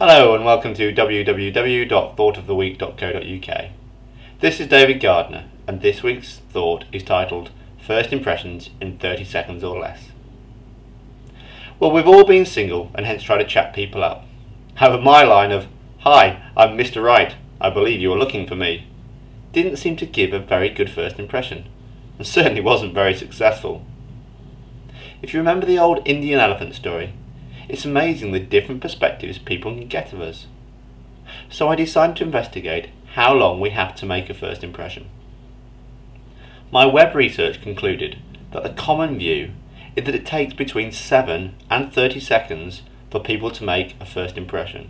Hello and welcome to www.thoughtoftheweek.co.uk. This is David Gardner and this week's thought is titled First Impressions in 30 Seconds or Less. Well, we've all been single and hence tried to chat people up. However, my line of, "Hi, I'm Mr. Right, I believe you are looking for me," didn't seem to give a very good first impression and certainly wasn't very successful. If you remember the old Indian elephant story, it's amazing the different perspectives people can get of us. So I decided to investigate how long we have to make a first impression. My web research concluded that the common view is that it takes between 7 and 30 seconds for people to make a first impression.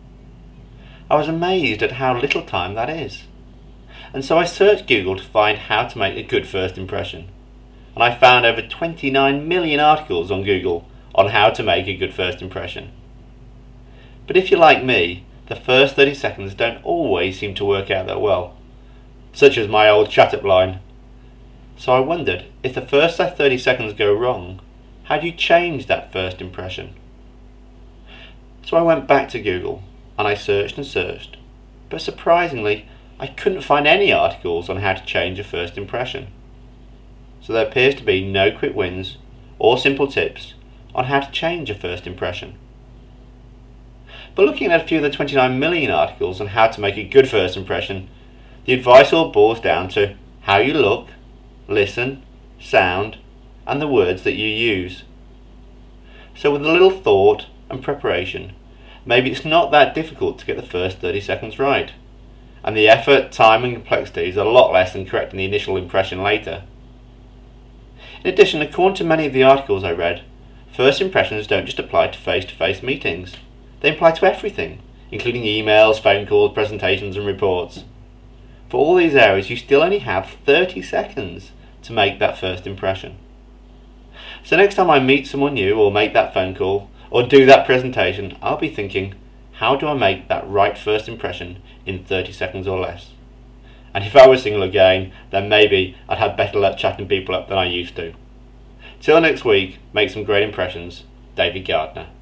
I was amazed at how little time that is. And so I searched Google to find how to make a good first impression. And I found over 29 million articles on Google on how to make a good first impression. But if you're like me, the first 30 seconds don't always seem to work out that well, such as my old chat-up line. So I wondered, if the first 30 seconds go wrong, how do you change that first impression? So I went back to Google and I searched and searched, but surprisingly I couldn't find any articles on how to change a first impression. So there appears to be no quick wins or simple tips on how to change a first impression. But looking at a few of the 29 million articles on how to make a good first impression, the advice all boils down to how you look, listen, sound, and the words that you use. So with a little thought and preparation, maybe it's not that difficult to get the first 30 seconds right, and the effort, time and complexity is a lot less than correcting the initial impression later. In addition, according to many of the articles I read, first impressions don't just apply to face-to-face meetings. They apply to everything, including emails, phone calls, presentations and reports. For all these areas, you still only have 30 seconds to make that first impression. So next time I meet someone new or make that phone call or do that presentation, I'll be thinking, how do I make that right first impression in 30 seconds or less? And if I was single again, then maybe I'd have better luck chatting people up than I used to. Till next week, make some great impressions. David Gardner.